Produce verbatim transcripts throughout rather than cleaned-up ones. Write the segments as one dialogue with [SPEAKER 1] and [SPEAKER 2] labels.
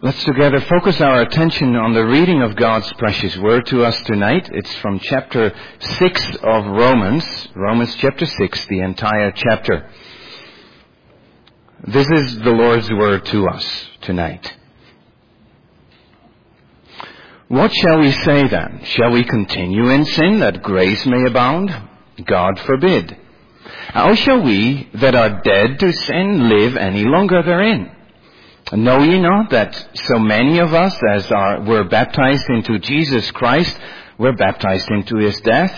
[SPEAKER 1] Let's together focus our attention on the reading of God's precious word to us tonight. It's from chapter six of Romans, Romans chapter six, the entire chapter. This is the Lord's word to us tonight. What shall we say then? Shall we continue in sin that grace may abound? God forbid. How shall we that are dead to sin live any longer therein? Know ye not that so many of us as are were baptized into Jesus Christ were baptized into his death?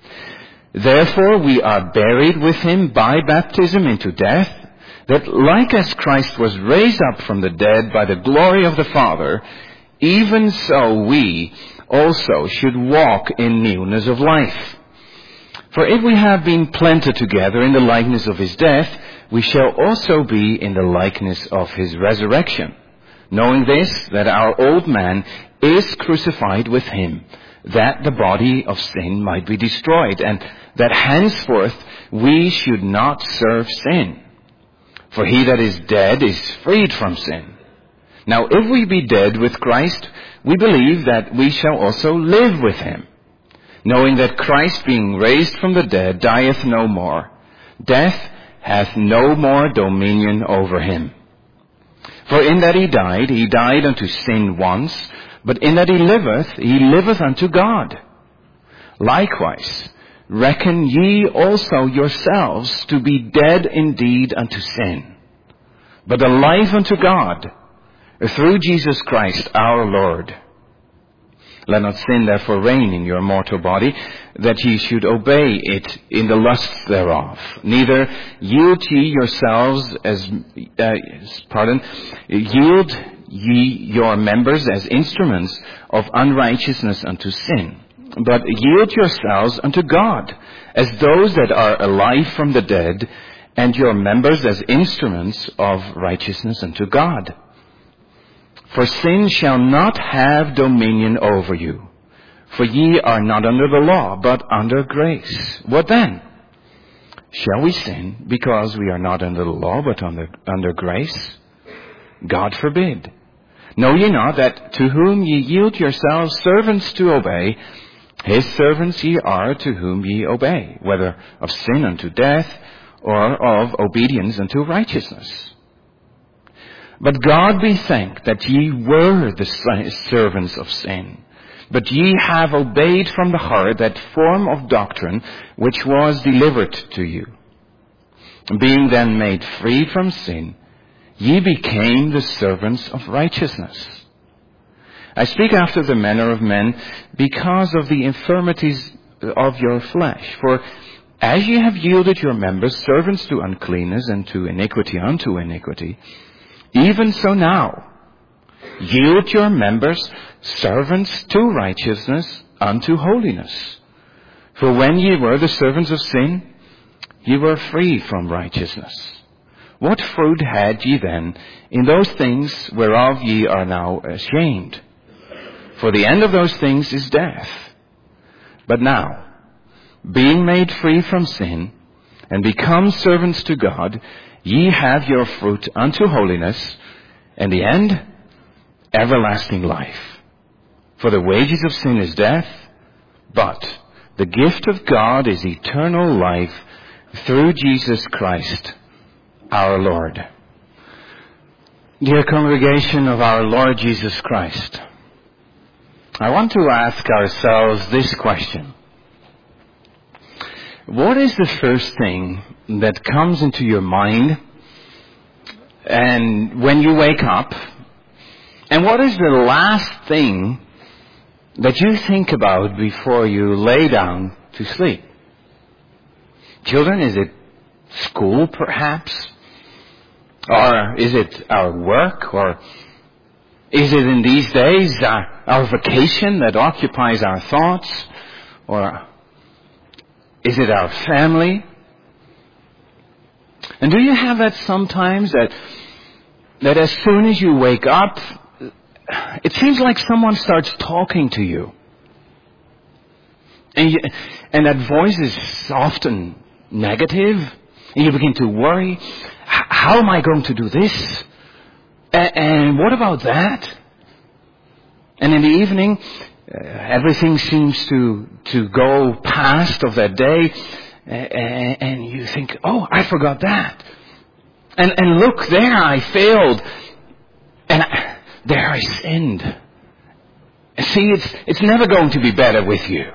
[SPEAKER 1] Therefore we are buried with him by baptism into death, that like as Christ was raised up from the dead by the glory of the Father, even so we also should walk in newness of life. For if we have been planted together in the likeness of his death, we shall also be in the likeness of his resurrection, knowing this, that our old man is crucified with him, that the body of sin might be destroyed, and that henceforth we should not serve sin. For he that is dead is freed from sin. Now if we be dead with Christ, we believe that we shall also live with him, knowing that Christ, being raised from the dead, dieth no more. Death hath no more dominion over him. For in that he died, he died unto sin once, but in that he liveth, he liveth unto God. Likewise, reckon ye also yourselves to be dead indeed unto sin, but alive unto God, through Jesus Christ our Lord. Let not sin therefore reign in your mortal body, that ye should obey it in the lusts thereof. Neither yield ye yourselves as, uh, pardon, yield ye your members as instruments of unrighteousness unto sin, but yield yourselves unto God, as those that are alive from the dead, and your members as instruments of righteousness unto God. For sin shall not have dominion over you. For ye are not under the law, but under grace. What then? Shall we sin because we are not under the law, but under, under grace? God forbid. Know ye not that to whom ye yield yourselves servants to obey, his servants ye are to whom ye obey, whether of sin unto death, or of obedience unto righteousness? But God be thanked that ye were the servants of sin, but ye have obeyed from the heart that form of doctrine which was delivered to you. Being then made free from sin, ye became the servants of righteousness. I speak after the manner of men because of the infirmities of your flesh. For as ye have yielded your members servants to uncleanness and to iniquity unto iniquity, even so now, yield your members servants to righteousness unto holiness. For when ye were the servants of sin, ye were free from righteousness. What fruit had ye then in those things whereof ye are now ashamed? For the end of those things is death. But now, being made free from sin, and become servants to God, ye have your fruit unto holiness, and the end, everlasting life. For the wages of sin is death, but the gift of God is eternal life through Jesus Christ our Lord. Dear congregation of our Lord Jesus Christ, I want to ask ourselves this question. What is the first thing that comes into your mind and when you wake up? And what is the last thing that you think about before you lay down to sleep? Children, is it school perhaps? Or is it our work? Or is it in these days our, our vacation that occupies our thoughts? Or is it our family? And do you have that sometimes that that as soon as you wake up, it seems like someone starts talking to you? And, you, and that voice is often negative. And you begin to worry. How am I going to do this? And, and what about that? And in the evening, uh, everything seems to, to go past of that day, uh, and you think, oh, I forgot that. And, and look, there I failed, and I, there I sinned. See, it's, it's never going to be better with you.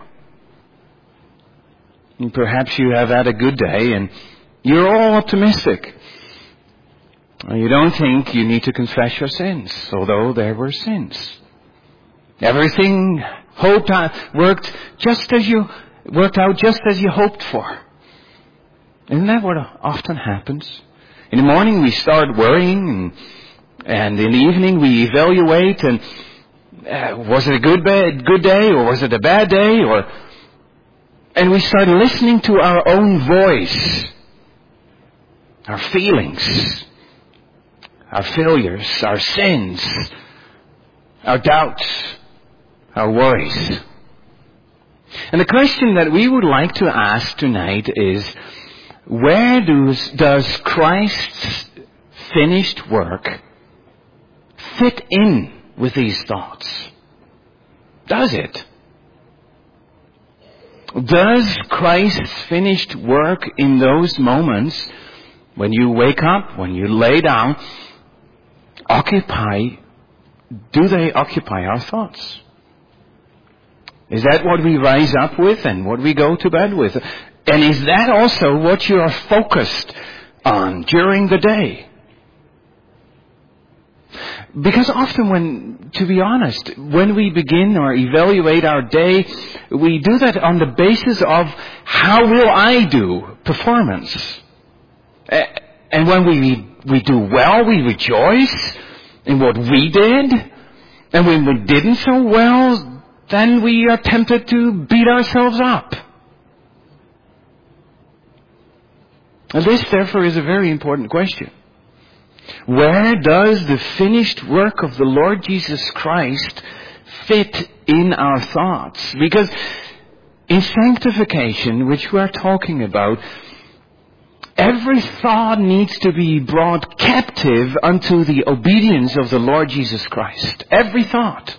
[SPEAKER 1] And perhaps you have had a good day, and you're all optimistic. You don't think you need to confess your sins, although there were sins. Everything hoped out, worked just as you worked out just as you hoped for. Isn't that what often happens? In the morning we start worrying, and, and in the evening we evaluate. And uh, was it a good bad, good day, or was it a bad day? Or and we start listening to our own voice, our feelings, our failures, our sins, our doubts, our worries. And the question that we would like to ask tonight is, where does, does Christ's finished work fit in with these thoughts? Does it? Does Christ's finished work in those moments, when you wake up, when you lay down, occupy, do they occupy our thoughts? Is that what we rise up with and what we go to bed with? And is that also what you are focused on during the day? Because often when, to be honest, when we begin or evaluate our day, we do that on the basis of how will I do performance. And when we, we do well, we rejoice in what we did. And when we didn't so well, then we are tempted to beat ourselves up. And this, therefore, is a very important question. Where does the finished work of the Lord Jesus Christ fit in our thoughts? Because in sanctification, which we are talking about, every thought needs to be brought captive unto the obedience of the Lord Jesus Christ. Every thought.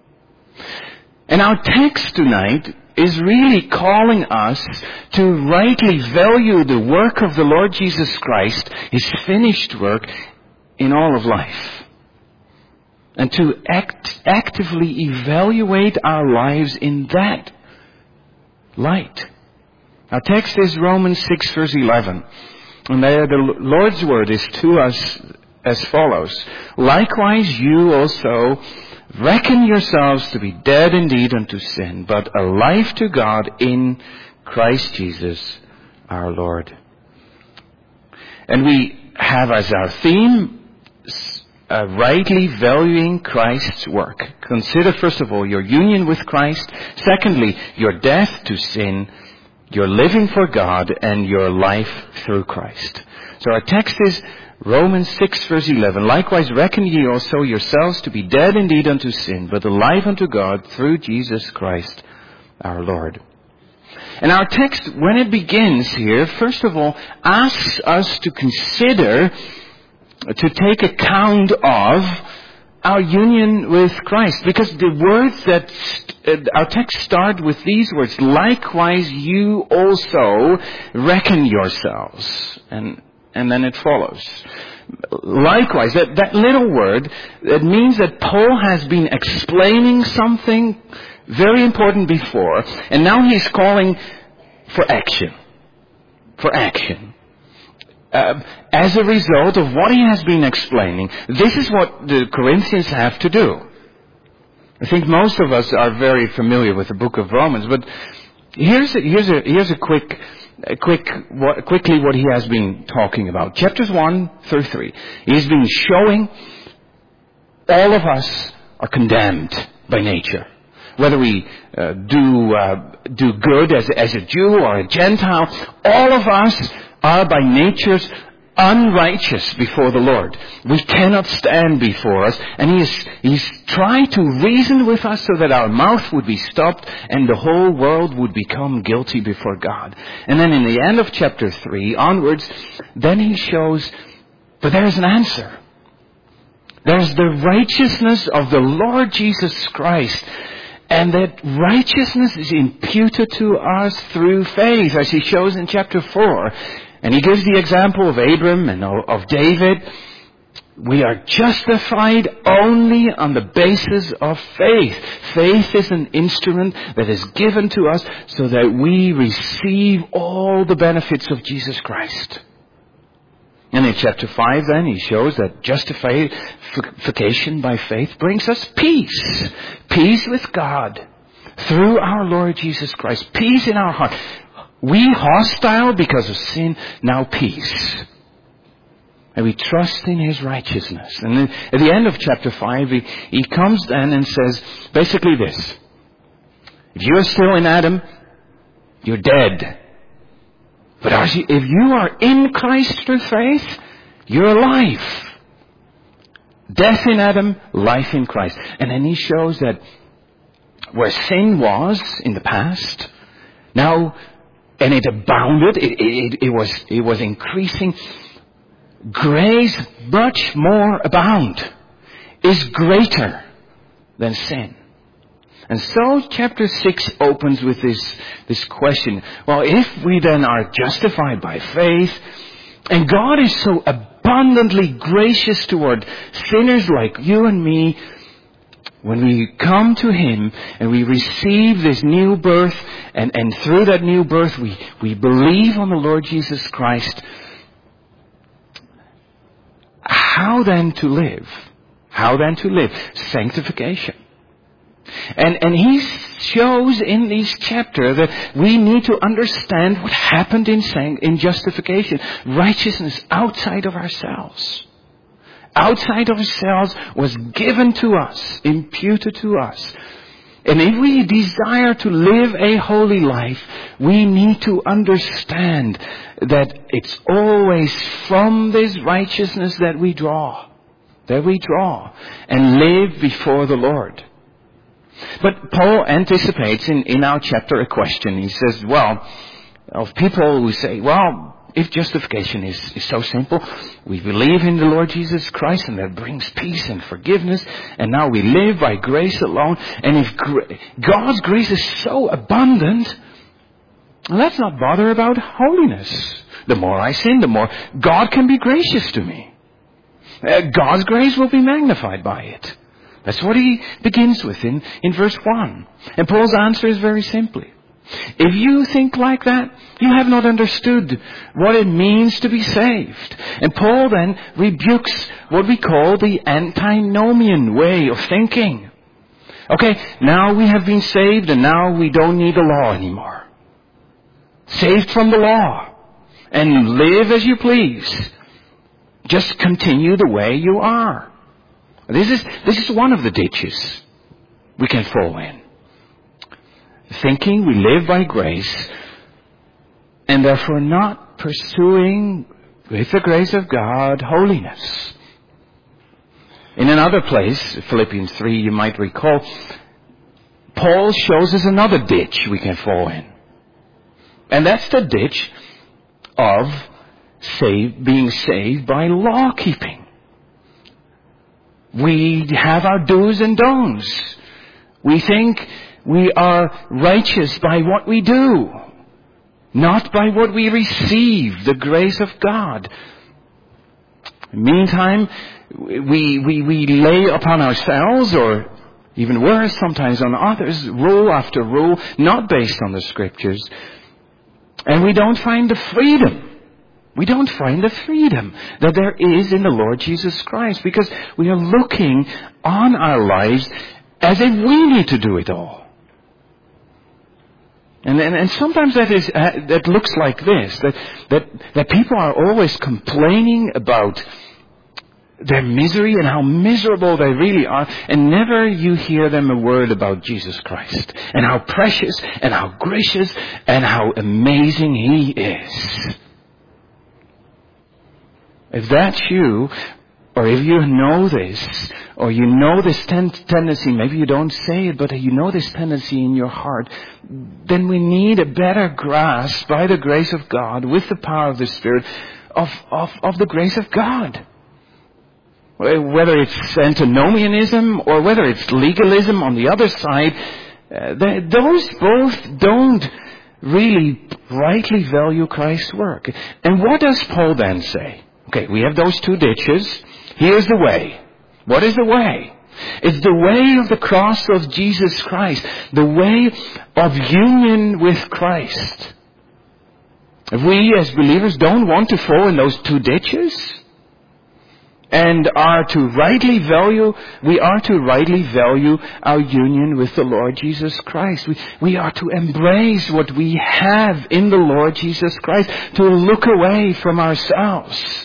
[SPEAKER 1] And our text tonight is really calling us to rightly value the work of the Lord Jesus Christ, His finished work in all of life. And to act, actively evaluate our lives in that light. Our text is Romans six verse eleven. And there the Lord's word is to us as follows. Likewise you also reckon yourselves to be dead indeed unto sin, but alive to God in Christ Jesus our Lord. And we have as our theme, uh, rightly valuing Christ's work. Consider first of all your union with Christ. Secondly, your death to sin, your living for God, and your life through Christ. So our text is Romans six verse eleven. Likewise reckon ye also yourselves to be dead indeed unto sin, but alive unto God through Jesus Christ our Lord. And our text, when it begins here, first of all, asks us to consider, to take account of our union with Christ. Because the words that, st- our text start with these words, likewise you also reckon yourselves. And And then it follows. Likewise, that, that little word, that means that Paul has been explaining something very important before, and now he's calling for action. For action. Uh, as a result of what he has been explaining, this is what the Corinthians have to do. I think most of us are very familiar with the book of Romans, but here's a, here's a, here's a quick... Uh, quick, what, quickly what he has been talking about. Chapters one through three. He's been showing all of us are condemned by nature. Whether we uh, do uh, do good as, as a Jew or a Gentile, all of us are by nature unrighteous before the Lord. We cannot stand before us. And he is, he's trying to reason with us so that our mouth would be stopped and the whole world would become guilty before God. And then in the end of chapter three onwards, then he shows, but there is an answer. There's the righteousness of the Lord Jesus Christ. And that righteousness is imputed to us through faith, as he shows in chapter four. And he gives the example of Abram and of David. We are justified only on the basis of faith. Faith is an instrument that is given to us so that we receive all the benefits of Jesus Christ. And in chapter five then, he shows that justification by faith brings us peace. Peace with God through our Lord Jesus Christ. Peace in our heart. We hostile because of sin, now peace. And we trust in his righteousness. And then at the end of chapter five, he, he comes then and says basically this. If you are still in Adam, you're dead. But if you are in Christ through faith, you're alive. Death in Adam, life in Christ. And then he shows that where sin was in the past, now, and it abounded, it, it, it was, it was increasing. Grace much more abound, is greater than sin. And so chapter six opens with this, this question. Well, if we then are justified by faith, and God is so abundantly gracious toward sinners like you and me, when we come to him and we receive this new birth, and, and through that new birth we, we believe on the Lord Jesus Christ, how then to live? How then to live? Sanctification. And, and he shows in this chapter that we need to understand what happened in, in justification. Righteousness outside of ourselves. Outside of ourselves was given to us, imputed to us. And if we desire to live a holy life, we need to understand that it's always from this righteousness that we draw. That we draw and live before the Lord. But Paul anticipates in, in our chapter a question. He says, well, of people who say, well, if justification is, is so simple, we believe in the Lord Jesus Christ and that brings peace and forgiveness, and now we live by grace alone, and if gra- God's grace is so abundant, let's not bother about holiness. The more I sin, the more God can be gracious to me. Uh, God's grace will be magnified by it. That's what he begins with in, in verse one. And Paul's answer is very simply, if you think like that, you have not understood what it means to be saved. And Paul then rebukes what we call the antinomian way of thinking. Okay, now we have been saved and now we don't need the law anymore. Saved from the law. And live as you please. Just continue the way you are. This is, this is one of the ditches we can fall in. Thinking we live by grace and therefore not pursuing with the grace of God holiness. In another place, Philippians three, you might recall, Paul shows us another ditch we can fall in. And that's the ditch of save, being saved by law keeping. We have our do's and don'ts. We think we are righteous by what we do, not by what we receive, the grace of God. Meantime, we, we, we lay upon ourselves, or even worse, sometimes on others, rule after rule, not based on the Scriptures. And we don't find the freedom. We don't find the freedom that there is in the Lord Jesus Christ, because we are looking on our lives as if we need to do it all. And, and, and sometimes that is uh, that looks like this, that, that, that people are always complaining about their misery and how miserable they really are, and never you hear them a word about Jesus Christ and how precious and how gracious and how amazing He is. If that's you, or if you know this, or you know this ten- tendency, maybe you don't say it, but you know this tendency in your heart, then we need a better grasp by the grace of God, with the power of the Spirit, of, of, of the grace of God. whether it's antinomianism or whether it's legalism on the other side, uh, they, those both don't really rightly value Christ's work. And what does Paul then say? Okay, we have those two ditches. Here's the way. What is the way? It's the way of the cross of Jesus Christ. The way of union with Christ. If we as believers don't want to fall in those two ditches, and are to rightly value, we are to rightly value our union with the Lord Jesus Christ. We, we are to embrace what we have in the Lord Jesus Christ, to look away from ourselves.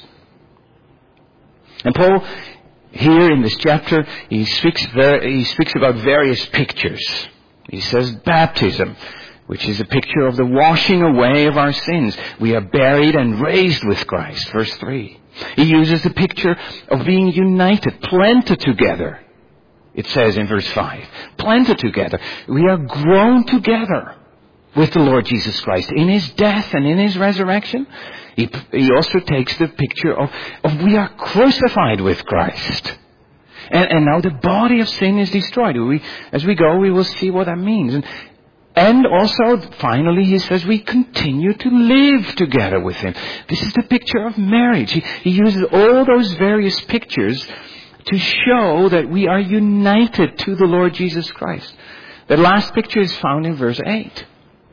[SPEAKER 1] And Paul, here in this chapter, he speaks, very, he speaks about various pictures. He says baptism, which is a picture of the washing away of our sins. We are buried and raised with Christ, verse three. He uses the picture of being united, planted together. It says in verse five, planted together. We are grown together with the Lord Jesus Christ in His death and in His resurrection. He, he also takes the picture of, of we are crucified with Christ. And, and now the body of sin is destroyed. We, as we go, we will see what that means. And, And also, finally, he says we continue to live together with Him. This is the picture of marriage. He, he uses all those various pictures to show that we are united to the Lord Jesus Christ. The last picture is found in verse eight.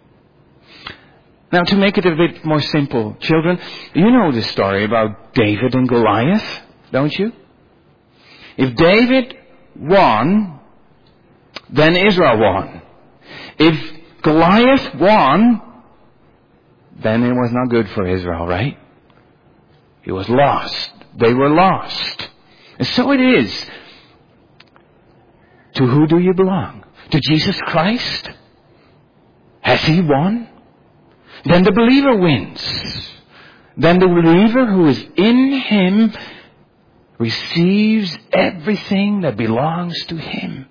[SPEAKER 1] Now, to make it a bit more simple, children, you know the story about David and Goliath, don't you? If David won, then Israel won. If Goliath won, then it was not good for Israel, right? It was lost. They were lost. And so it is. To who do you belong? To Jesus Christ? Has He won? Then the believer wins. Then the believer who is in Him receives everything that belongs to Him.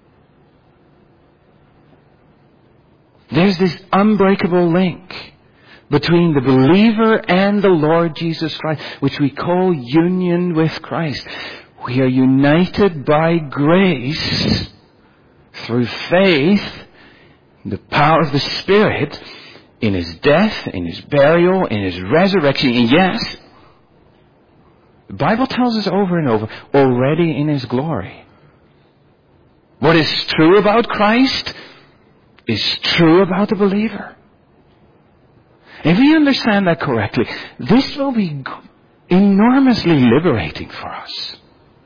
[SPEAKER 1] There's this unbreakable link between the believer and the Lord Jesus Christ, which we call union with Christ. We are united by grace through faith, the power of the Spirit, in His death, in His burial, in His resurrection. And yes, the Bible tells us over and over, already in His glory. What is true about Christ is true about the believer. If we understand that correctly, this will be enormously liberating for us.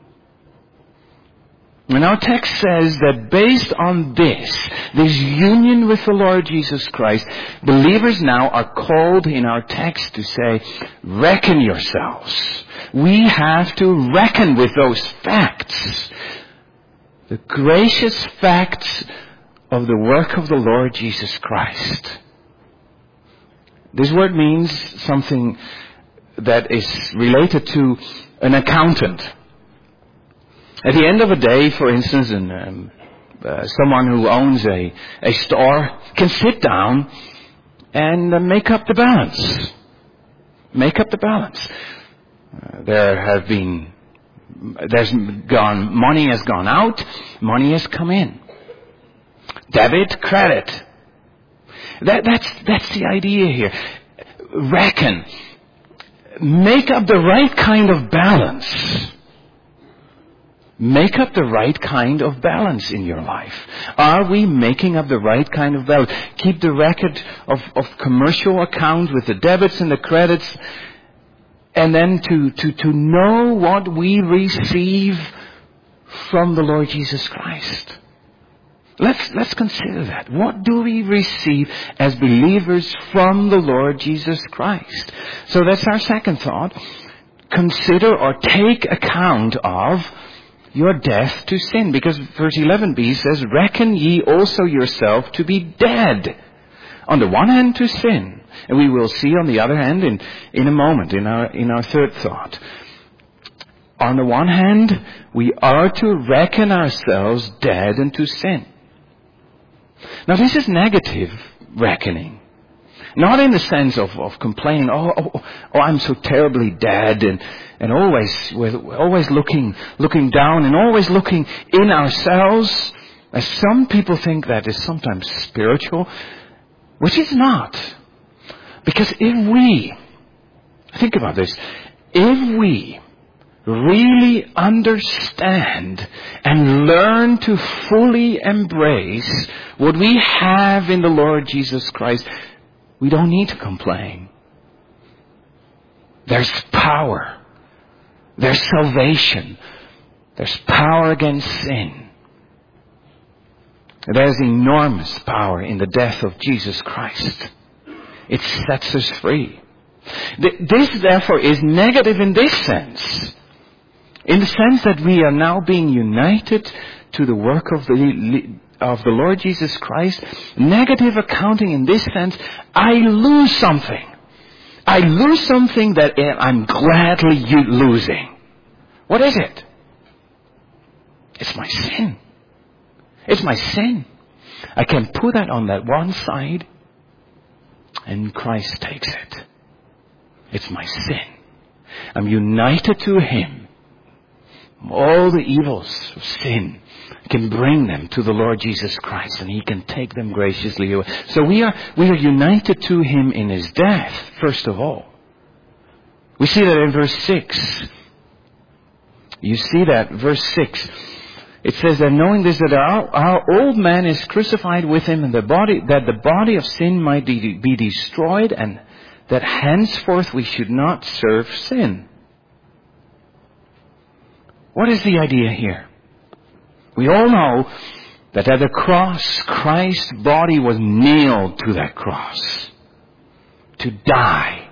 [SPEAKER 1] And our text says that based on this, this union with the Lord Jesus Christ, believers now are called in our text to say, reckon yourselves. We have to reckon with those facts. The gracious facts of the work of the Lord Jesus Christ. This word means something that is related to an accountant. At the end of a day, for instance, an, um, uh, someone who owns a, a store can sit down and uh, make up the balance. Make up the balance. Uh, there have been, there's gone, money has gone out, money has come in. Debit, credit. That, that's, that's the idea here. Reckon. Make up the right kind of balance. Make up the right kind of balance in your life. Are we making up the right kind of balance? Keep the record of, of commercial accounts with the debits and the credits. And then to, to, to know what we receive from the Lord Jesus Christ. Let's, let's consider that. What do we receive as believers from the Lord Jesus Christ? So that's our second thought. Consider or take account of your death to sin. Because verse eleven b says, reckon ye also yourself to be dead. On the one hand to sin. And we will see on the other hand in, in a moment, in our, in our third thought. On the one hand, we are to reckon ourselves dead unto sin. Now this is negative reckoning. Not in the sense of, of complaining, oh, oh, oh, I'm so terribly dead, and, and always, we're always looking, looking down and always looking in ourselves, as some people think that is sometimes spiritual, which is not. Because if we, think about this, if we really understand and learn to fully embrace what we have in the Lord Jesus Christ, we don't need to complain. There's power. There's salvation. There's power against sin. There's enormous power in the death of Jesus Christ. It sets us free. This, therefore, is negative in this sense. In the sense that we are now being united to the work of the, of the Lord Jesus Christ. Negative accounting in this sense, I lose something. I lose something that I'm gladly losing. What is it? It's my sin. It's my sin. I can put that on that one side, and Christ takes it. It's my sin. I'm united to Him. All the evils of sin can bring them to the Lord Jesus Christ, and He can take them graciously away. So we are we are united to Him in His death, first of all. We see that in verse six. You see that, verse six. It says that knowing this, that our, our old man is crucified with Him, and the body that the body of sin might be, be destroyed, and that henceforth we should not serve sin. What is the idea here? We all know that at the cross, Christ's body was nailed to that cross to die.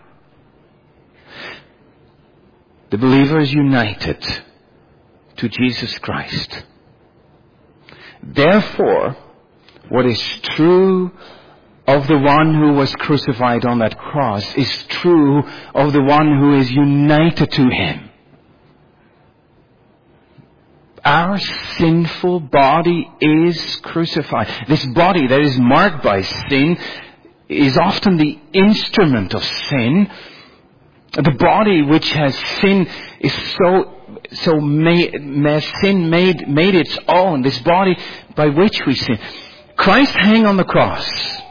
[SPEAKER 1] The believer is united to Jesus Christ. Therefore, what is true of the one who was crucified on that cross is true of the one who is united to Him. Our sinful body is crucified. This body that is marked by sin is often the instrument of sin. The body which has sin is so so made, sin made made its own. This body by which we sin. Christ hung on the cross.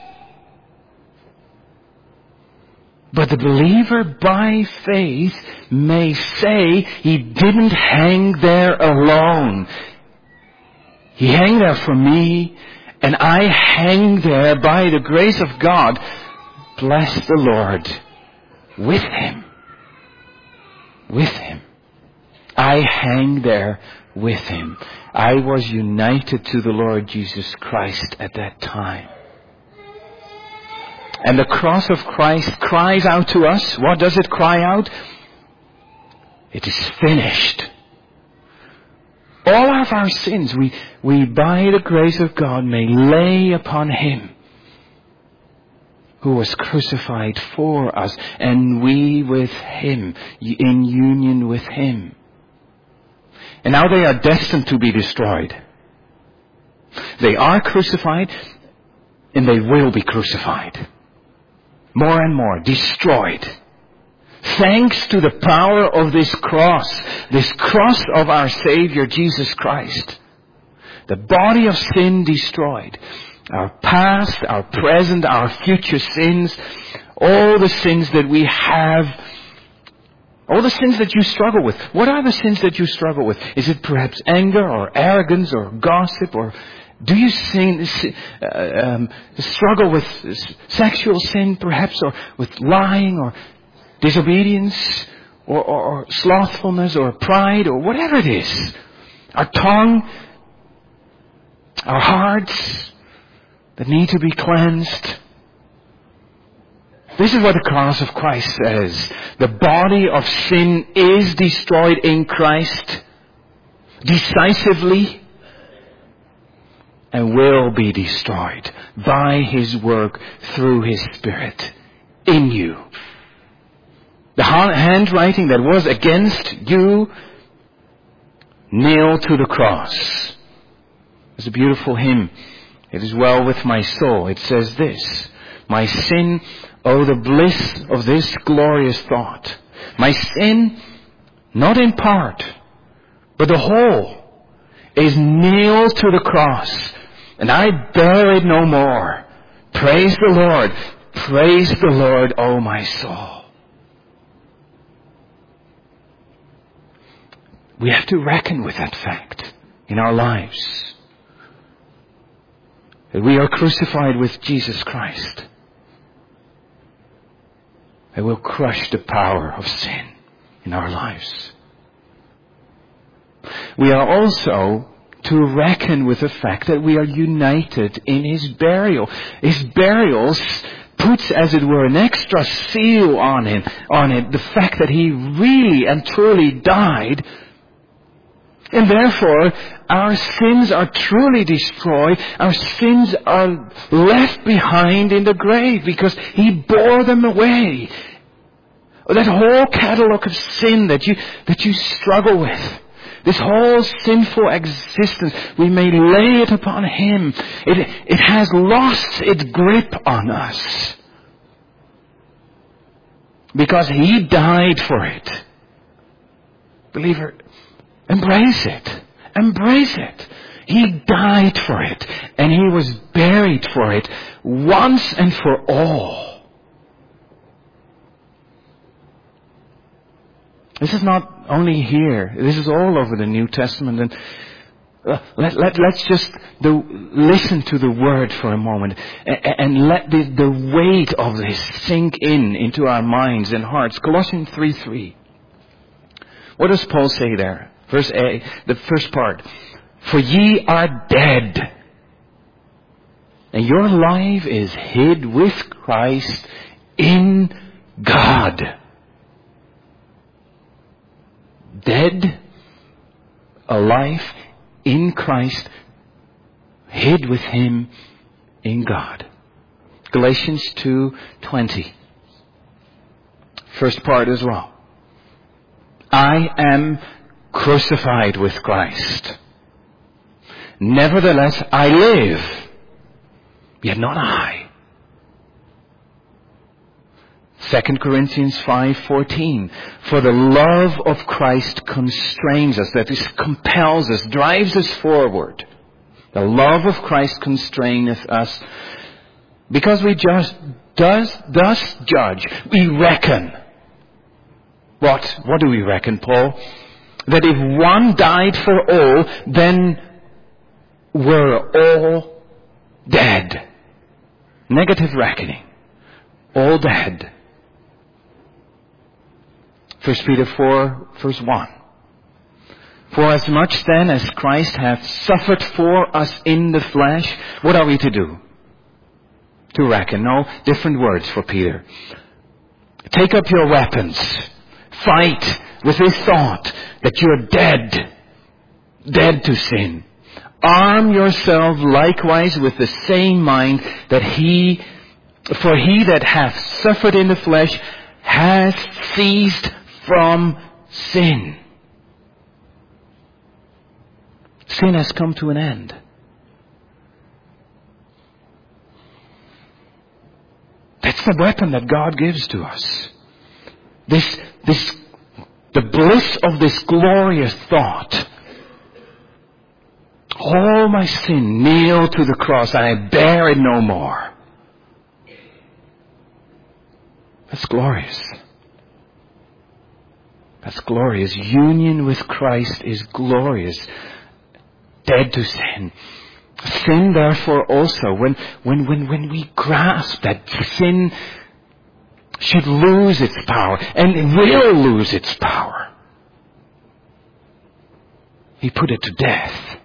[SPEAKER 1] But the believer by faith may say He didn't hang there alone. He hung there for me, and I hang there by the grace of God. Bless the Lord. With Him. With Him. I hang there with Him. I was united to the Lord Jesus Christ at that time. And the cross of Christ cries out to us. What does it cry out? It is finished. All of our sins, we, we by the grace of God may lay upon Him who was crucified for us, and we with Him, in union with Him. And now they are destined to be destroyed. They are crucified, and they will be crucified. More and more, destroyed. Thanks to the power of this cross, this cross of our Savior Jesus Christ. The body of sin destroyed. Our past, our present, our future sins, all the sins that we have, all the sins that you struggle with. What are the sins that you struggle with? Is it perhaps anger or arrogance or gossip, or do you sin, uh, um, struggle with sexual sin perhaps, or with lying or disobedience or, or, or slothfulness or pride or whatever it is? Our tongue, our hearts that need to be cleansed. This is what the cross of Christ says. The body of sin is destroyed in Christ decisively, and will be destroyed by His work through His Spirit in you. The handwriting that was against you, nailed to the cross. There's a beautiful hymn. It is well with my soul. It says this: My sin, oh, the bliss of this glorious thought. My sin, not in part, but the whole, is nailed to the cross, and I bear it no more. Praise the Lord. Praise the Lord, O my soul. We have to reckon with that fact in our lives. That we are crucified with Jesus Christ. That will crush the power of sin in our lives. We are also to reckon with the fact that we are united in His burial. His burial puts, as it were, an extra seal on it, on it, the fact that He really and truly died. And therefore, our sins are truly destroyed. Our sins are left behind in the grave because He bore them away. That whole catalog of sin that you, that you struggle with, this whole sinful existence, we may lay it upon Him. It, it has lost its grip on us. Because He died for it. Believer, embrace it. Embrace it. He died for it. And He was buried for it once and for all. This is not only here. This is all over the New Testament. And uh, let, let, let's just do, listen to the Word for a moment. And, and let the, the weight of this sink in into our minds and hearts. Colossians three three. What does Paul say there? Verse A, the first part. For ye are dead. And your life is hid with Christ in God. Dead, alive, in Christ, hid with Him in God. Galatians two twenty. First part as well. I am crucified with Christ. Nevertheless, I live, yet not I. Second Corinthians five fourteen. For the love of Christ constrains us, that is, compels us, drives us forward. The love of Christ constraineth us, because we just does thus judge. We reckon. What? What do we reckon, Paul? That if one died for all, then we're all dead. Negative reckoning. All dead. First Peter four, verse one. For as much then as Christ hath suffered for us in the flesh, what are we to do? To reckon. No, different words for Peter. Take up your weapons. Fight with this thought that you're dead. Dead to sin. Arm yourself likewise with the same mind that he, for he that hath suffered in the flesh has ceased from sin. Sin has come to an end. That's the weapon that God gives to us. This, this, the bliss of this glorious thought. All my sin nailed to the cross, and I bear it no more. That's glorious. That's glorious. Union with Christ is glorious. Dead to sin. Sin, therefore, also, when, when, when, when we grasp that sin should lose its power, and it will lose its power, He put it to death.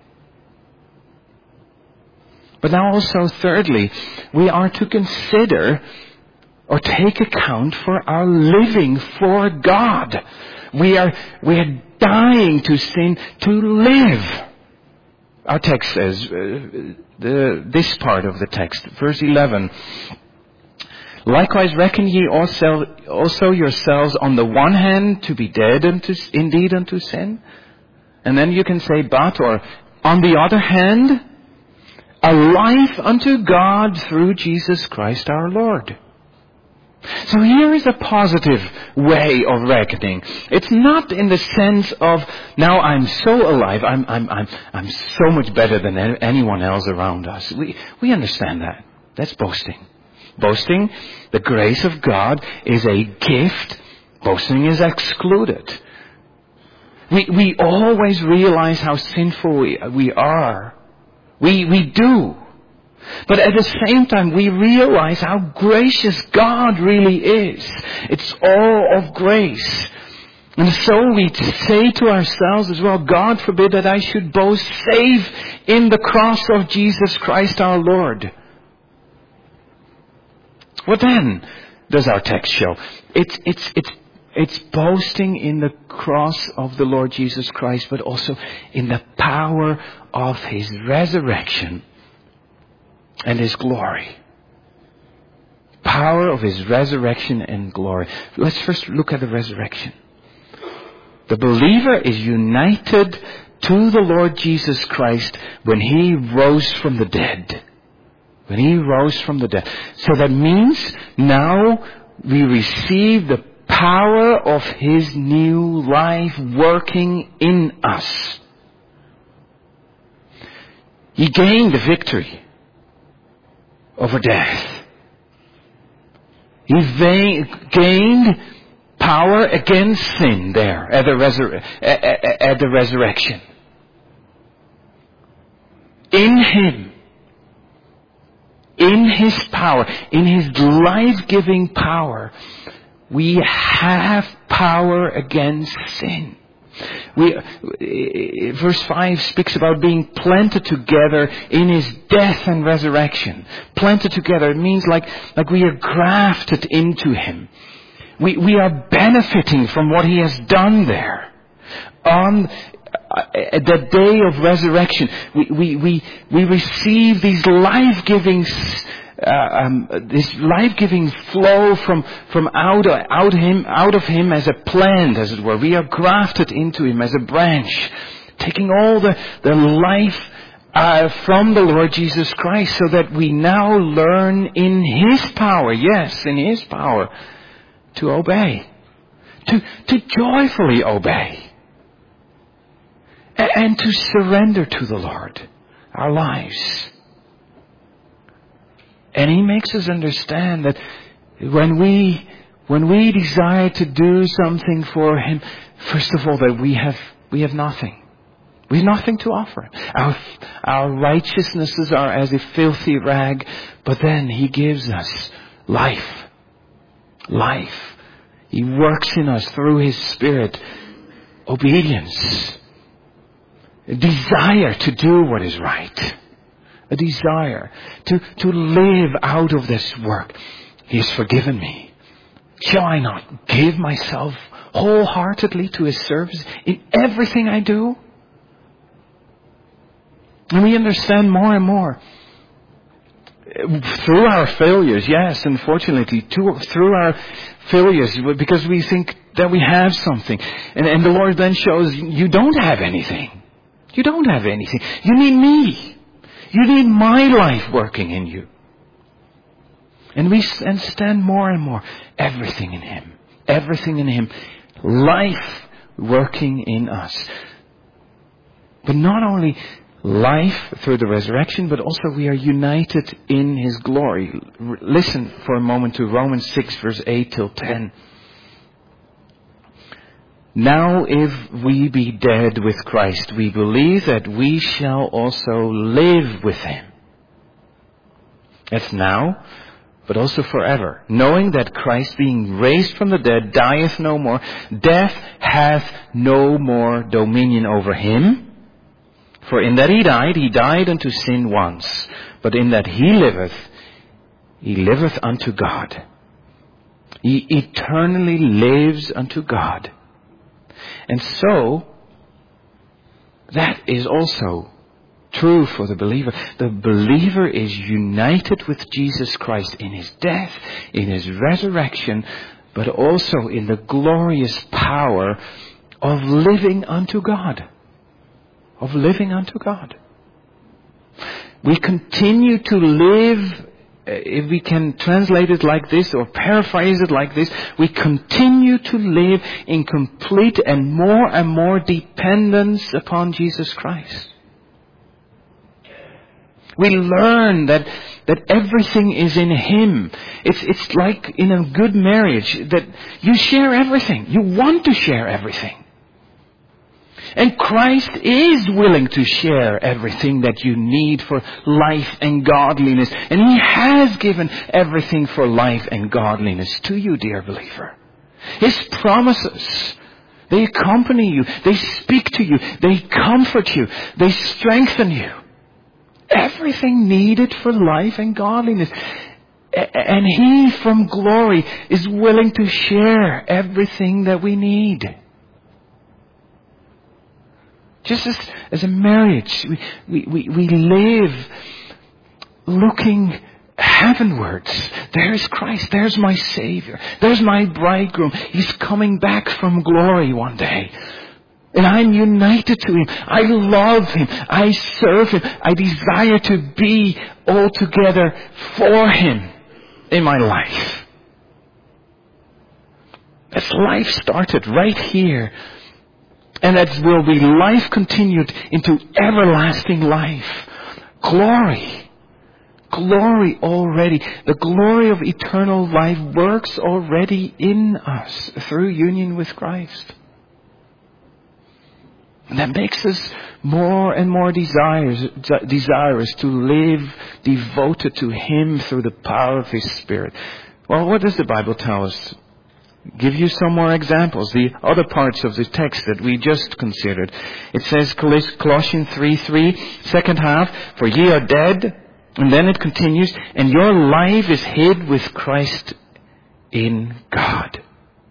[SPEAKER 1] But now also, thirdly, we are to consider or take account for our living for God. We are, we are dying to sin to live. Our text says, uh, the, this part of the text, verse eleven. Likewise reckon ye also, also yourselves on the one hand to be dead unto, indeed unto sin. And then you can say, but, or on the other hand, a life unto God through Jesus Christ our Lord. So here is a positive way of reckoning. It's not in the sense of, now I'm so alive, I'm, I'm, I'm, I'm so much better than anyone else around us. We, we understand that. That's boasting. Boasting, the grace of God is a gift. Boasting is excluded. We, we always realize how sinful we, we are. We, we do. But at the same time, we realize how gracious God really is. It's all of grace. And so we say to ourselves as well, God forbid that I should boast save in the cross of Jesus Christ our Lord. What then does our text show? It's, it's, it's, it's boasting in the cross of the Lord Jesus Christ, but also in the power of His resurrection and His glory. Power of His resurrection and glory. Let's first look at the resurrection. The believer is united to the Lord Jesus Christ when He rose from the dead. When He rose from the dead. So that means now we receive the power of His new life working in us. He gained the victory over death. He va- gained power against sin there at the, resur- at, at the resurrection. In Him, in His power, in His life-giving power, we have power against sin. We, verse five speaks about being planted together in His death and resurrection. Planted together, it means like, like we are grafted into Him. We, we are benefiting from what He has done there. On the day of resurrection, we, we, we, we receive these life-giving Uh, um, this life-giving flow from from out out him out of Him as a plant, as it were. We are grafted into Him as a branch, taking all the the life uh, from the Lord Jesus Christ, so that we now learn in His power, yes, in His power, to obey, to to joyfully obey, and, and to surrender to the Lord our lives. And He makes us understand that when we when we desire to do something for Him, first of all, that we have we have nothing. We have nothing to offer. Our our righteousnesses are as a filthy rag, but then He gives us life. Life. He works in us through His Spirit. Obedience. A desire to do what is right. A desire to, to live out of this work. He has forgiven me. Shall I not give myself wholeheartedly to His service in everything I do? And we understand more and more. Through our failures, yes, unfortunately, to, through our failures, because we think that we have something. And, and the Lord then shows, you don't have anything. You don't have anything. You need me. You need my life working in you. And we understand more and more everything in Him. Everything in Him. Life working in us. But not only life through the resurrection, but also we are united in His glory. Listen for a moment to Romans six verse eight till ten. Now if we be dead with Christ, we believe that we shall also live with Him. That's now, but also forever. Knowing that Christ being raised from the dead dieth no more, death hath no more dominion over Him. For in that He died, He died unto sin once. But in that He liveth, He liveth unto God. He eternally lives unto God. And so, that is also true for the believer. The believer is united with Jesus Christ in His death, in His resurrection, but also in the glorious power of living unto God. Of living unto God. We continue to live, if we can translate it like this or paraphrase it like this, we continue to live in complete and more and more dependence upon Jesus Christ. We learn that, that everything is in Him. It's, it's like in a good marriage that you share everything. You want to share everything. And Christ is willing to share everything that you need for life and godliness. And He has given everything for life and godliness to you, dear believer. His promises, they accompany you. They speak to you. They comfort you. They strengthen you. Everything needed for life and godliness. And He from glory is willing to share everything that we need. Just as, as a marriage, we, we, we, we live looking heavenwards. There's Christ. There's my Savior. There's my bridegroom. He's coming back from glory one day. And I'm united to Him. I love Him. I serve Him. I desire to be altogether for Him in my life. That's life started right here. And that will be life continued into everlasting life. Glory. Glory already. The glory of eternal life works already in us through union with Christ. And that makes us more and more desires, desirous to live devoted to Him through the power of His Spirit. Well, what does the Bible tell us? Give you some more examples. The other parts of the text that we just considered. It says Colossians three three, second half, for ye are dead, and then it continues, and your life is hid with Christ in God.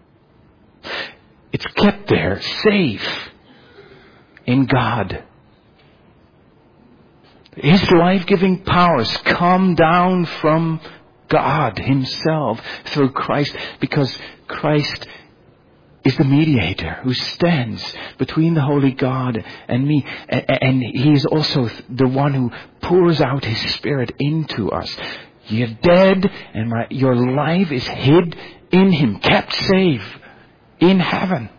[SPEAKER 1] It's kept there, safe, in God. His life-giving powers come down from God Himself through Christ, because Christ is the mediator who stands between the holy God and me. And He is also the one who pours out His Spirit into us. You're dead and your life is hid in Him, kept safe in heaven.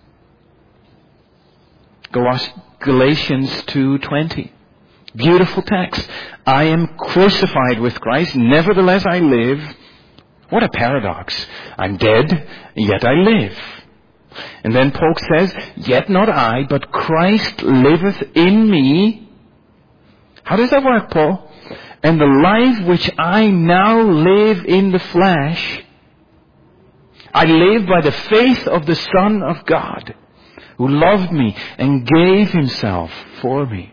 [SPEAKER 1] Galatians two twenty. Beautiful text. I am crucified with Christ, nevertheless I live. What a paradox. I'm dead, yet I live. And then Paul says, yet not I, but Christ liveth in me. How does that work, Paul? And the life which I now live in the flesh, I live by the faith of the Son of God, who loved me and gave Himself for me.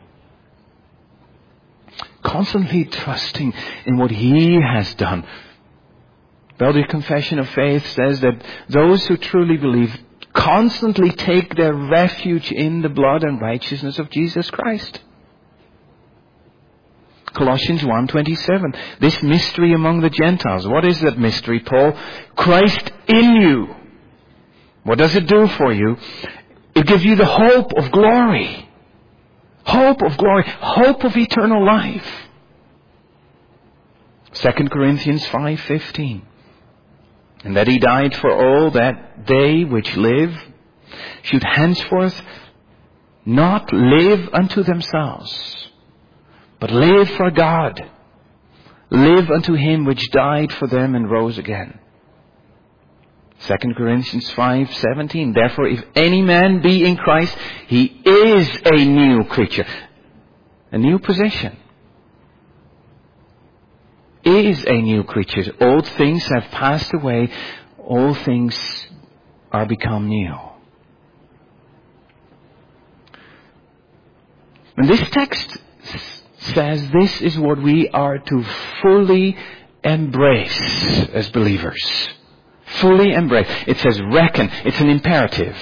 [SPEAKER 1] Constantly trusting in what He has done. Well, the Confession of Faith says that those who truly believe constantly take their refuge in the blood and righteousness of Jesus Christ. Colossians one twenty-seven. This mystery among the Gentiles. What is that mystery, Paul? Christ in you. What does it do for you? It gives you the hope of glory. Hope of glory. Hope of eternal life. Second Corinthians five fifteen. And that He died for all, that they which live should henceforth not live unto themselves, but live for God. Live unto Him which died for them and rose again. Second Corinthians five seventeen. Therefore, if any man be in Christ, he is a new creature. A new position. Is a new creature. Old things have passed away. All things are become new. And this text says this is what we are to fully embrace as believers. Fully embrace. It says reckon. It's an imperative.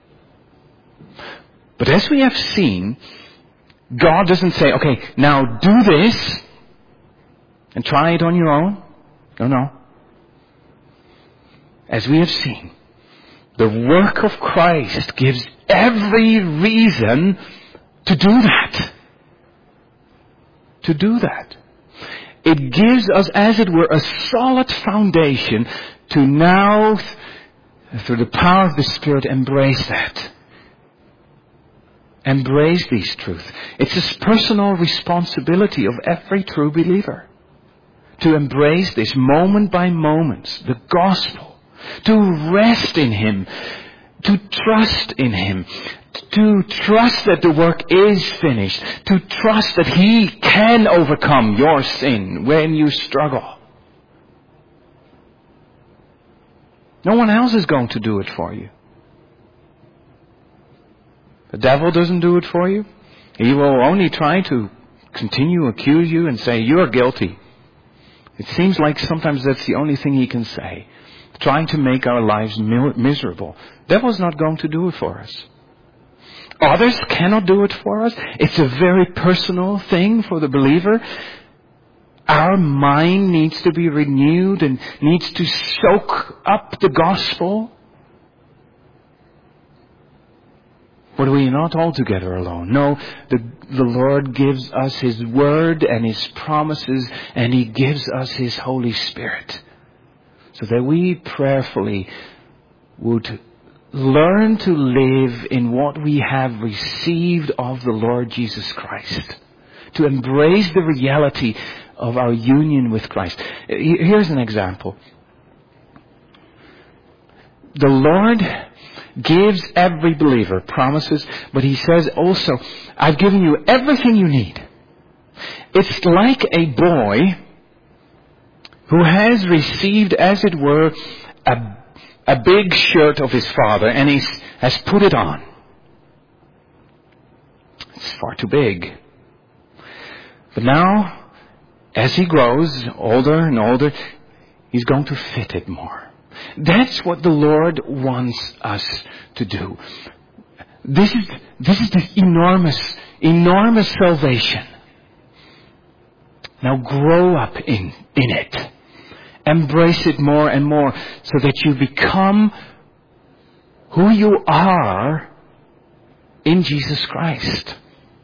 [SPEAKER 1] But as we have seen, God doesn't say, okay, now do this and try it on your own. No, no. As we have seen, the work of Christ gives every reason to do that. to do that. It gives us, as it were, a solid foundation to now, through the power of the Spirit, embrace that. Embrace these truths. It's a personal responsibility of every true believer to embrace this moment by moment, the gospel, to rest in Him, to trust in Him, to trust that the work is finished, to trust that He can overcome your sin when you struggle. No one else is going to do it for you. The devil doesn't do it for you. He will only try to continue to accuse you and say, you are guilty. It seems like sometimes that's the only thing he can say. Trying to make our lives miserable. The devil's not going to do it for us. Others cannot do it for us. It's a very personal thing for the believer. Our mind needs to be renewed and needs to soak up the gospel. But we are not altogether alone. No, the, the Lord gives us His Word and His promises, and He gives us His Holy Spirit. So that we prayerfully would learn to live in what we have received of the Lord Jesus Christ. To embrace the reality of our union with Christ. Here's an example. The Lord gives every believer promises, but He says also, I've given you everything you need. It's like a boy who has received, as it were, a, a big shirt of his father, and he has put it on. It's far too big. But now, as he grows older and older, he's going to fit it more. That's what the Lord wants us to do. This is, this is the enormous, enormous salvation. Now grow up in, in it. Embrace it more and more so that you become who you are in Jesus Christ.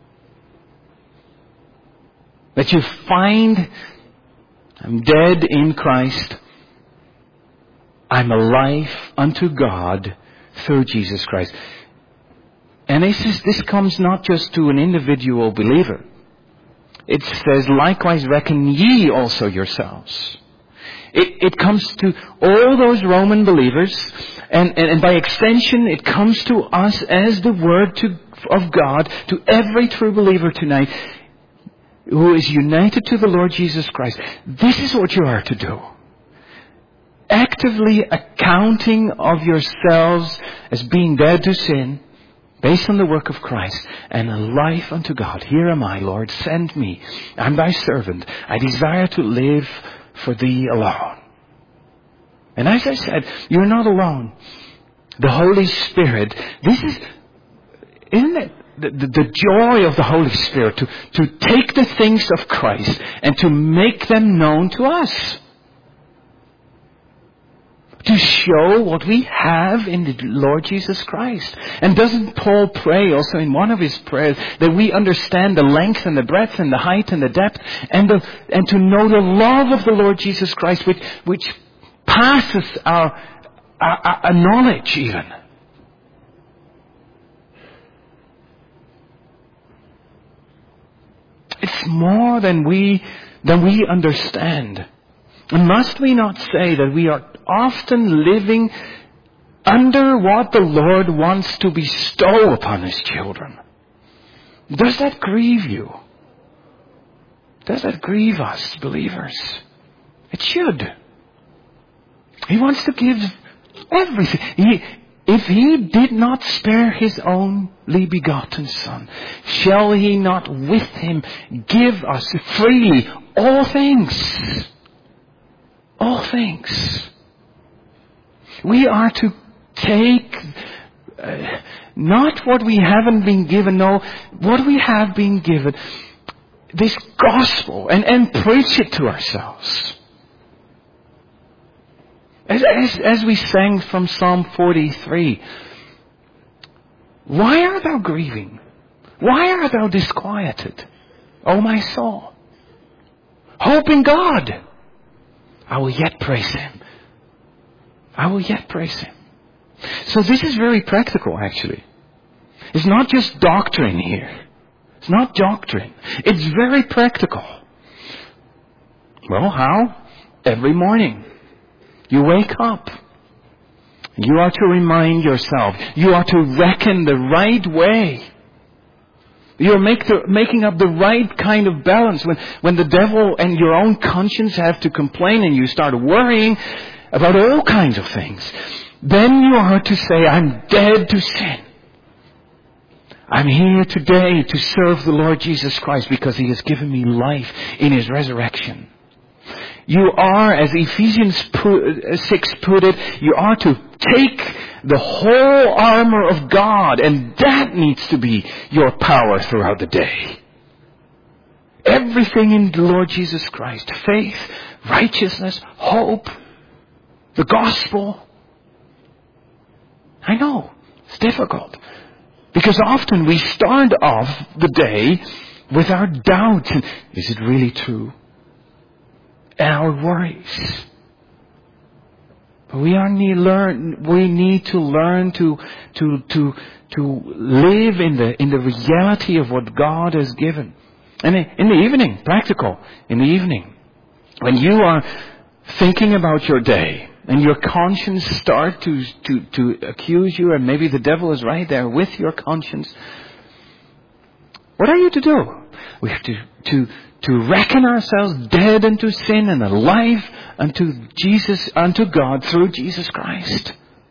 [SPEAKER 1] That you find, I'm dead in Christ. I'm alive unto God through Jesus Christ. And this, is, this comes not just to an individual believer. It says, likewise reckon ye also yourselves. It, it comes to all those Roman believers, and, and, and by extension it comes to us as the Word to, of God, to every true believer tonight who is united to the Lord Jesus Christ. This is what you are to do. Actively accounting of yourselves as being dead to sin, based on the work of Christ, and alive unto God. Here am I, Lord, send me. I'm thy servant. I desire to live for thee alone. And as I said, you're not alone. The Holy Spirit, this is, isn't it the, the, the joy of the Holy Spirit to, to take the things of Christ and to make them known to us? To show what we have in the Lord Jesus Christ. And doesn't Paul pray also in one of his prayers that we understand the length and the breadth and the height and the depth and the, and to know the love of the Lord Jesus Christ which, which passes our, our, our knowledge even. It's more than we, than we understand. And must we not say that we are often living under what the Lord wants to bestow upon His children? Does that grieve you? Does that grieve us, believers? It should. He wants to give everything. He, if He did not spare His only begotten Son, shall He not with Him give us freely all things? All things. We are to take uh, not what we haven't been given, no, what we have been given, this gospel, and, and preach it to ourselves. As, as, as we sang from Psalm forty-three, why art thou grieving? Why art thou disquieted, O my soul? Hope in God. I will yet praise Him. I will yet praise Him. So this is very practical, actually. It's not just doctrine here. It's not doctrine. It's very practical. Well, how? Every morning. You wake up. You are to remind yourself. You are to reckon the right way. You're make the, making up the right kind of balance. When, when the devil and your own conscience have to complain and you start worrying about all kinds of things, then you are to say, I'm dead to sin. I'm here today to serve the Lord Jesus Christ because He has given me life in His resurrection. You are, as Ephesians six put it, you are to take the whole armor of God, and that needs to be your power throughout the day. Everything in the Lord Jesus Christ. Faith, righteousness, hope, the gospel. I know, it's difficult. Because often we start off the day with our doubts. And is it really true? And our worries. But we are need learn. We need to learn to to to to live in the in the reality of what God has given. And in the evening, practical. In the evening, when you are thinking about your day, and your conscience start to, to, to accuse you, and maybe the devil is right there with your conscience. What are you to do? We have to, to, to reckon ourselves dead unto sin and alive unto Jesus, unto God through Jesus Christ.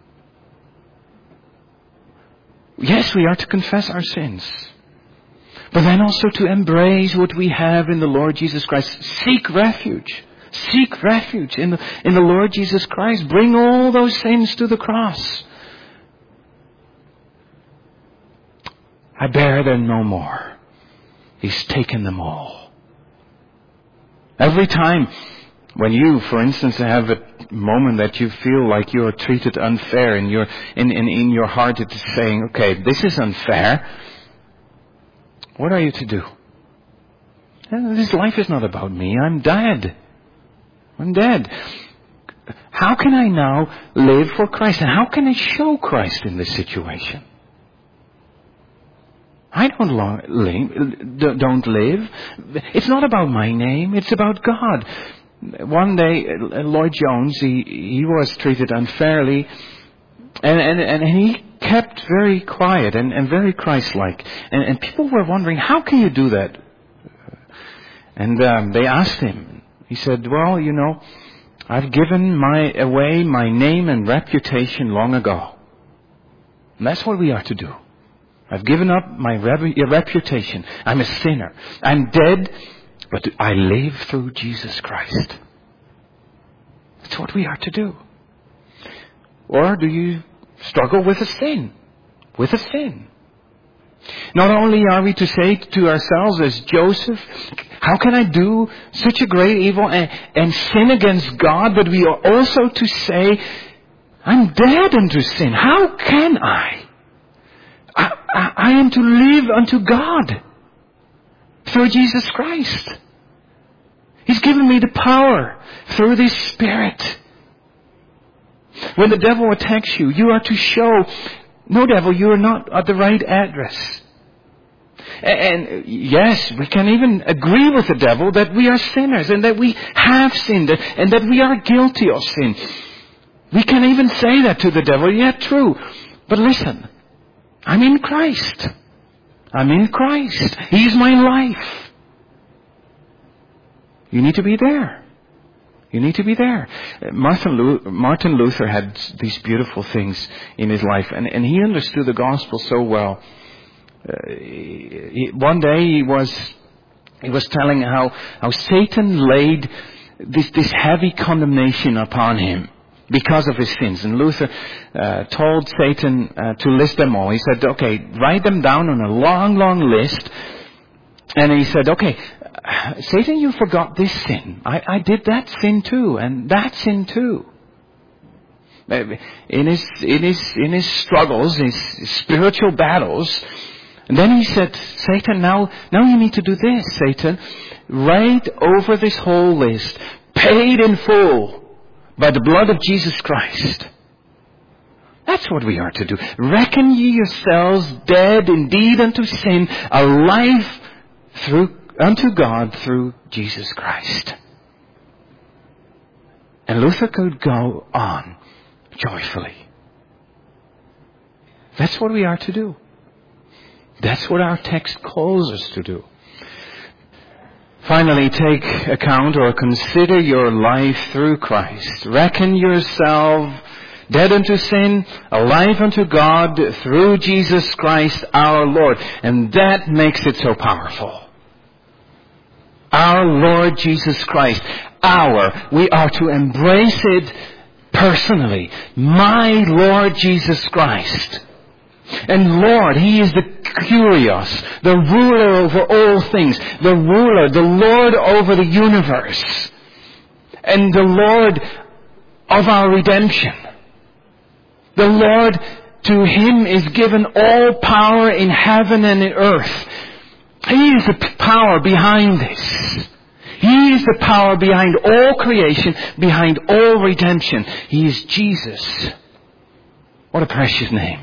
[SPEAKER 1] Yes, we are to confess our sins. But then also to embrace what we have in the Lord Jesus Christ. Seek refuge. Seek refuge in the, in the Lord Jesus Christ. Bring all those sins to the cross. I bear them no more. He's taken them all. Every time when you, for instance, have a moment that you feel like you are treated unfair in your, in, in, in your heart, it is saying, okay, this is unfair. What are you to do? This life is not about me. I'm dead. I'm dead. How can I now live for Christ? And how can I show Christ in this situation? I don't live. Don't live. It's not about my name. It's about God. One day, Lloyd Jones, he, he was treated unfairly. And, and, and he kept very quiet and, and very Christ-like. And, and people were wondering, how can you do that? And um, they asked him. He said, well, you know, I've given my away my name and reputation long ago. And that's what we are to do. I've given up my reputation. I'm a sinner. I'm dead, but I live through Jesus Christ. That's what we are to do. Or do you struggle with a sin? With a sin. Not only are we to say to ourselves as Joseph, how can I do such a great evil and, and sin against God? But we are also to say, I'm dead unto sin. How can I? I, I, I am to live unto God through Jesus Christ. He's given me the power through this Spirit. When the devil attacks you, you are to show, no devil, you are not at the right address. And yes, we can even agree with the devil that we are sinners and that we have sinned and that we are guilty of sin. We can even say that to the devil. Yeah, true. But listen, I'm in Christ. I'm in Christ. He is my life. You need to be there. You need to be there. Martin Luther had these beautiful things in his life, and, and he understood the gospel so well. Uh, he, one day he was he was telling how how Satan laid this this heavy condemnation upon him because of his sins. And Luther uh, told Satan uh, to list them all. He said, "Okay, write them down on a long, long list." And he said, "Okay, Satan, you forgot this sin. I, I did that sin too, and that sin too." In his in his in his struggles, his spiritual battles, And then he said, Satan, now, now you need to do this, Satan. Write over this whole list, paid in full by the blood of Jesus Christ. That's what we are to do. Reckon ye yourselves dead indeed unto sin, alive through unto God through Jesus Christ. And Luther could go on joyfully. That's what we are to do. That's what our text calls us to do. Finally, take account or consider your life through Christ. Reckon yourself dead unto sin, alive unto God through Jesus Christ our Lord. And that makes it so powerful. Our Lord Jesus Christ. Our. We are to embrace it personally. My Lord Jesus Christ. And Lord, He is the Kyrios, the ruler over all things, the ruler, the Lord over the universe, and the Lord of our redemption. The Lord, to Him is given all power in heaven and in earth. He is the power behind this. He is the power behind all creation, behind all redemption. He is Jesus. What a precious name.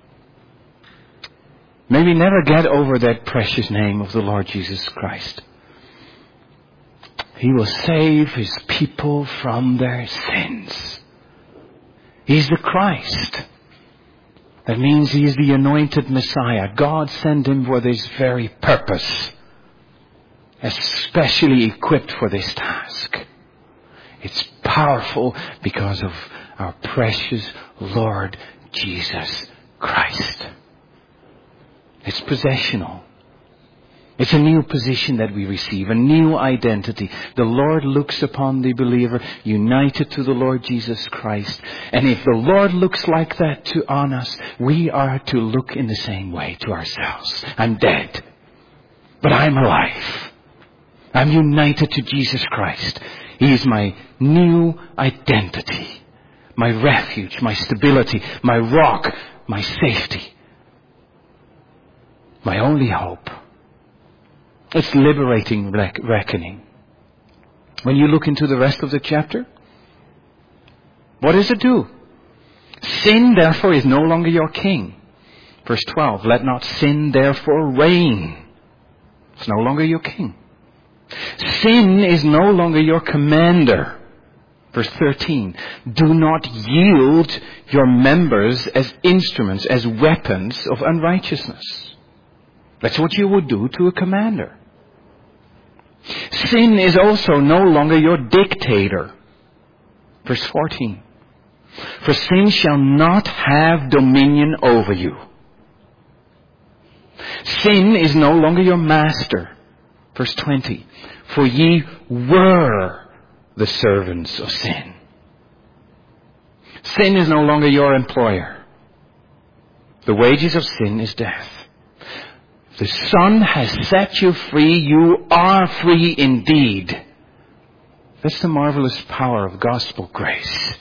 [SPEAKER 1] May we never get over that precious name of the Lord Jesus Christ. He will save His people from their sins. He's the Christ. That means He is the anointed Messiah. God sent Him for this very purpose. Especially equipped for this task. It's powerful because of our precious Lord Jesus Christ. It's possessional. It's a new position that we receive, a new identity. The Lord looks upon the believer united to the Lord Jesus Christ. And if the Lord looks like that to on us, we are to look in the same way to ourselves. I'm dead, but I'm alive. I'm united to Jesus Christ. He is my new identity, my refuge, my stability, my rock, my safety. My only hope. It's liberating reckoning. When you look into the rest of the chapter, what does it do? Sin, therefore, is no longer your king. Verse twelve, let not sin, therefore, reign. It's no longer your king. Sin is no longer your commander. Verse thirteen, do not yield your members as instruments, as weapons of unrighteousness. That's what you would do to a commander. Sin is also no longer your dictator. Verse fourteen. For sin shall not have dominion over you. Sin is no longer your master. Verse twenty. For ye were the servants of sin. Sin is no longer your employer. The wages of sin is death. The Son has set you free. You are free indeed. That's the marvelous power of gospel grace.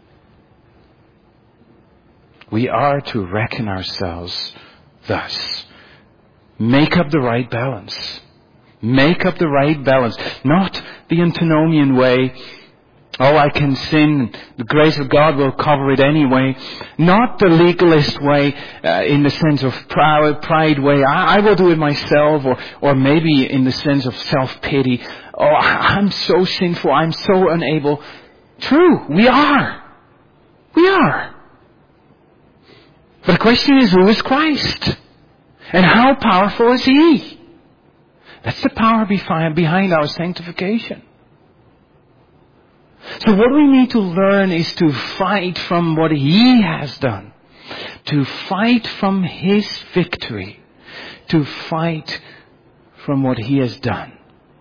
[SPEAKER 1] We are to reckon ourselves thus. Make up the right balance. Make up the right balance. Not the antinomian way. Oh, I can sin. The grace of God will cover it anyway. Not the legalist way, uh, in the sense of pride, pride way. I, I will do it myself, or or maybe in the sense of self-pity. Oh, I'm so sinful. I'm so unable. True, we are. We are. But the question is, who is Christ? And how powerful is He? That's the power behind our sanctification. So what we need to learn is to fight from what He has done. To fight from His victory. To fight from what He has done.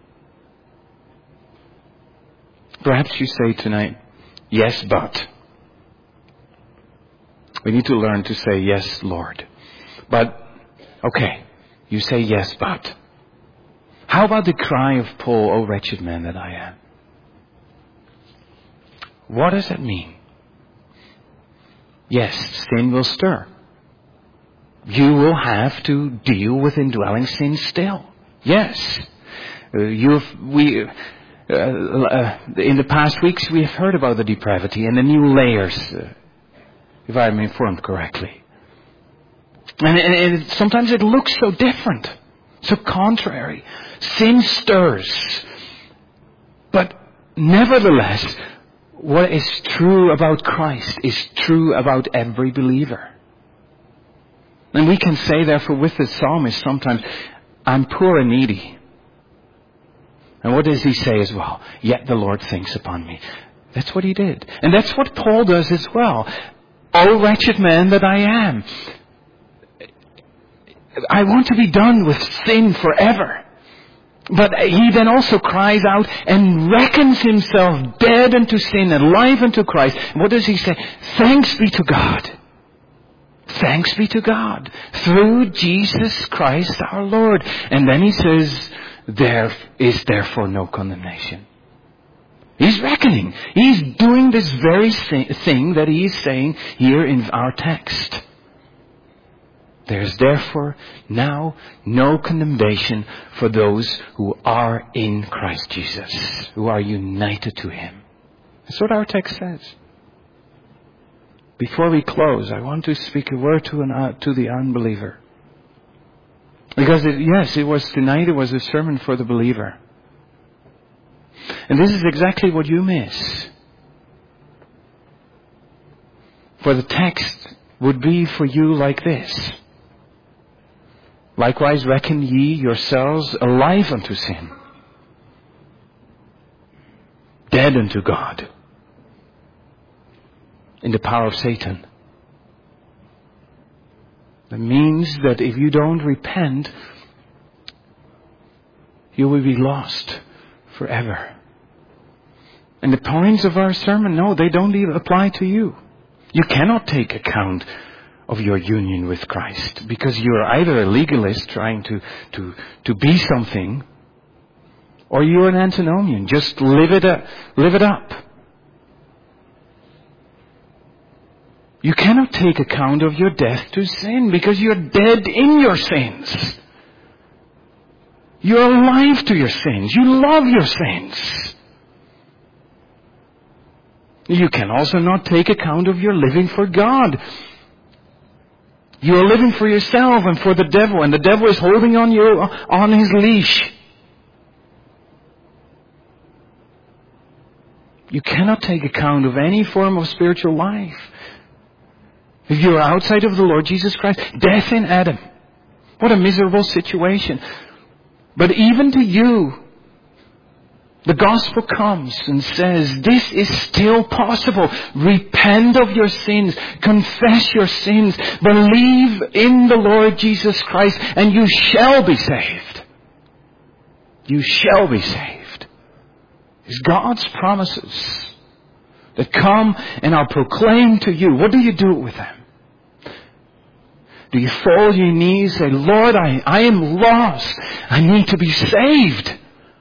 [SPEAKER 1] Perhaps you say tonight, yes, but. We need to learn to say, yes, Lord. But, okay, you say yes, but. How about the cry of Paul, O wretched man that I am? What does that mean? Yes, sin will stir. you will have to deal with indwelling sin still. Yes. Uh, you've, we, uh, uh, in the past weeks we have heard about the depravity and the new layers, uh, if I'm informed correctly. And, and, and it, sometimes it looks so different, so contrary. Sin stirs. But nevertheless, what is true about Christ is true about every believer. And we can say therefore with the psalmist sometimes, I'm poor and needy. And what does he say as well? Yet the Lord thinks upon me. That's what he did. And that's what Paul does as well. O wretched man that I am. I want to be done with sin forever. But he then also cries out and reckons himself dead unto sin and alive unto Christ. And what does he say? Thanks be to God. Thanks be to God. Through Jesus Christ our Lord. And then he says, there is therefore no condemnation. He's reckoning. He's doing this very thing that he is saying here in our text. There is therefore now no condemnation for those who are in Christ Jesus, who are united to Him. That's what our text says. Before we close, I want to speak a word to, an, uh, to the unbeliever. Because it, yes, it was tonight, it was a sermon for the believer. And this is exactly what you miss. For the text would be for you like this. Likewise reckon ye yourselves alive unto sin, dead unto God, in the power of Satan. That means that if you don't repent, you will be lost forever. And the points of our sermon, no, they don't even apply to you. You cannot take account of your union with Christ, because you are either a legalist trying to, to, to be something, or you're an antinomian. Just live it up, live it up. You cannot take account of your death to sin, because you're dead in your sins. You're alive to your sins. You love your sins. You can also not take account of your living for God. You are living for yourself and for the devil, and the devil is holding on you on his leash. You cannot take account of any form of spiritual life. If you are outside of the Lord Jesus Christ, death in Adam. What a miserable situation. But even to you, the gospel comes and says, this is still possible. Repent of your sins. Confess your sins. Believe in the Lord Jesus Christ, and you shall be saved. You shall be saved. It's God's promises that come and are proclaimed to you. What do you do with them? Do you fall on your knees and say, Lord, I, I am lost. I need to be saved.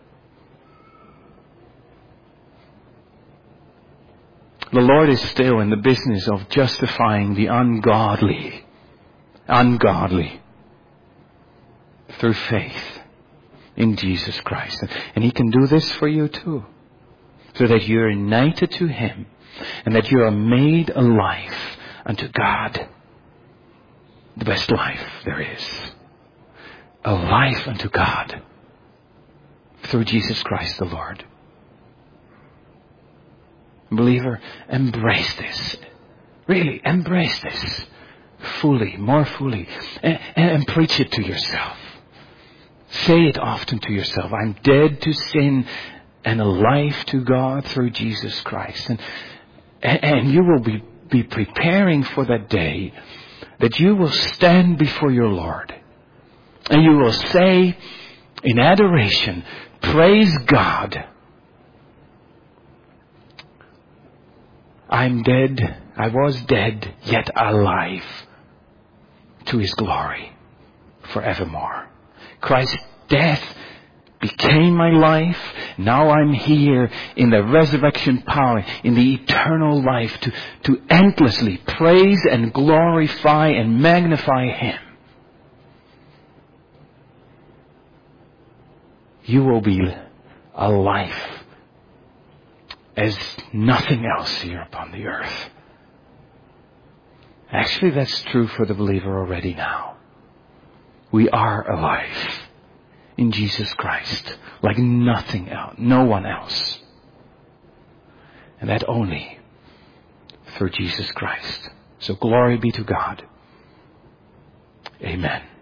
[SPEAKER 1] The Lord is still in the business of justifying the ungodly, ungodly, through faith in Jesus Christ. And He can do this for you too, so that you're united to Him and that you are made alive unto God. The best life there is. A life unto God through Jesus Christ the Lord. Believer, embrace this. Really, embrace this. Fully, more fully. And, and preach it to yourself. Say it often to yourself. I'm dead to sin and alive to God through Jesus Christ. And, and you will be, be preparing for that day that you will stand before your Lord. And you will say in adoration, praise God. I'm dead, I was dead, yet alive to His glory forevermore. Christ's death became my life. Now I'm here in the resurrection power, in the eternal life, to, to endlessly praise and glorify and magnify Him. you will be a life as nothing else here upon the earth. Actually, that's true for the believer already now. We are alive in Jesus Christ, like nothing else, no one else. And that only through Jesus Christ. So glory be to God. Amen.